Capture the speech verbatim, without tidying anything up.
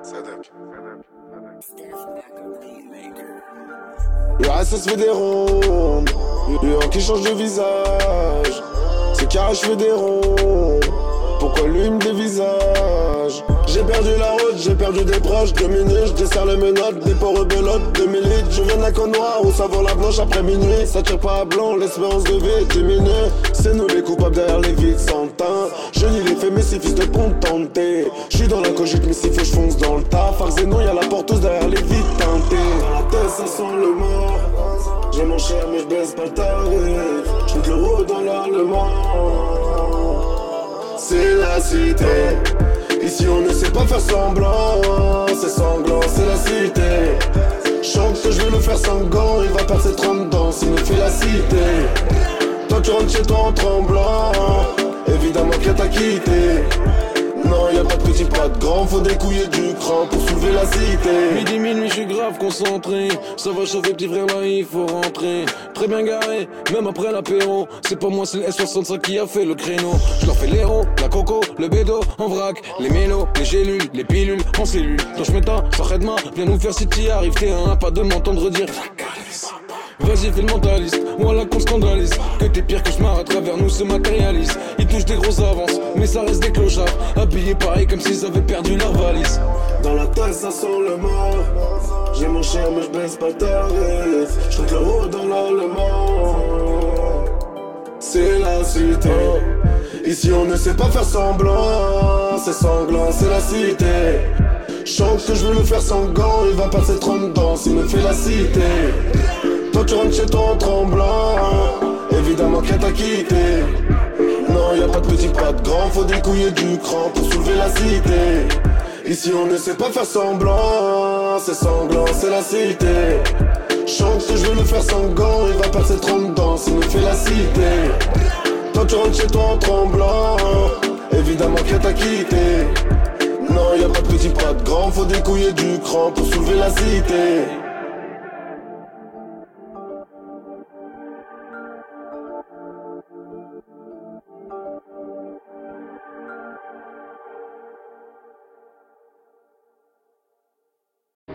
Le S S fait des rondes, le qui change de visage. C'est carré, je fais des ronds. Pourquoi lui me dévisage? J'ai perdu la route, j'ai perdu des proches. Deux minutes, je desserre les menottes, des porcs belotes. Deux minutes, je viens d'un con noir où ça vaut la blanche après minuit. Ça tire pas à blanc, l'espérance de vie diminue. C'est nous les coupables derrière les vides sans teint. Je nie les faits, mais c'est fils de contenté. J'suis dans la cogite, mais s'il faut j'fonce dans le tas. Farzeno, y'a la porteuse derrière les vides teintées. Dans la tête, ça sent le mort. J'ai mon cher, mais j'baisse pas le tarif. J'monte l'euro dans l'allemand. C'est la cité. Ici on ne sait pas faire semblant. C'est sanglant, c'est la cité. Chante que je vais le faire sans gants. Il va perdre ses trente dents s'il me fait la cité. Toi tu rentres chez toi en tremblant. Évidemment qu'elle t'a quitté. Non y'a pas de petit, pas de grand. Faut des couilles et du cran pour soulever la cité. Midi, minuit, je suis grave concentré. Ça va chauffer, petit frère, là il faut rentrer. Très bien garé, même après l'apéro. C'est pas moi, c'est le S soixante-cinq qui a fait le créneau. Je leur fais l'héros, la coco, le bédo, en vrac. Les mélos, les gélules, les pilules, en cellule. Quand je m'éteins, ça redemain, viens nous faire si t'y arrives. T'es un, pas de m'entendre dire. Vas-y fais le mentaliste, voilà qu'on scandalise. Que t'es pire que je marre à travers nous se matérialise. Ils touchent des grosses avances, mais ça reste des clochards. Habillés pareil comme s'ils avaient perdu leur valise. Dans la tête ça sent le mort. J'ai mon cher mais je baisse pas le tarif. J'monte l'euro dans l'allemand. C'est la cité. Ici on ne sait pas faire semblant. C'est sanglant, c'est la cité. Chante que je veux le faire sans gants. Il va passer trente dents s'il me fait la cité. Toi tu rentres chez toi en tremblant. Évidemment qu'elle t'a quitté. Non y'a pas de petit, pas de grand. Faut des couilles et du cran pour soulever la cité. Ici on ne sait pas faire semblant. C'est sanglant, c'est la cité. Chante que je veux le faire sans gants. Il va passer trente dents s'il me fait la cité. Toi tu rentres chez toi en tremblant. Évidemment qu'elle t'a quitté. Non y'a pas de petit, pas de grand. Faut des couilles et du cran pour soulever la cité.